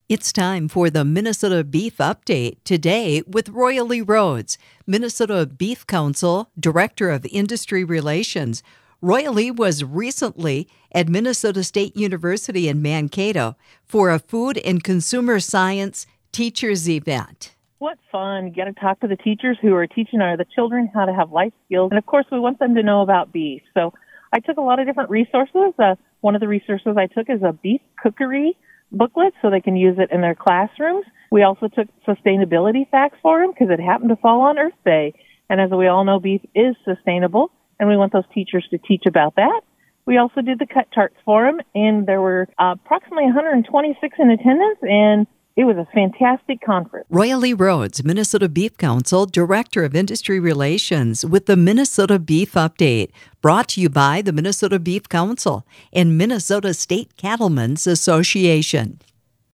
It's time for the Minnesota Beef Update, today with Royally Rhodes, Minnesota Beef Council Director of Industry Relations. Royally was recently at Minnesota State University in Mankato for a food and consumer science teachers event. What fun. You get to talk to the teachers who are teaching the children how to have life skills. And, of course, we want them to know about beef. So I took a lot of different resources. One of the resources I took is a beef cookery booklet so they can use it in their classrooms. We also took sustainability facts for them because it happened to fall on Earth Day. And as we all know, beef is sustainable, and we want those teachers to teach about that. We also did the cut charts for them, and there were approximately 126 in attendance, and it was a fantastic conference. Royally Rhodes, Minnesota Beef Council Director of Industry Relations, with the Minnesota Beef Update, brought to you by the Minnesota Beef Council and Minnesota State Cattlemen's Association.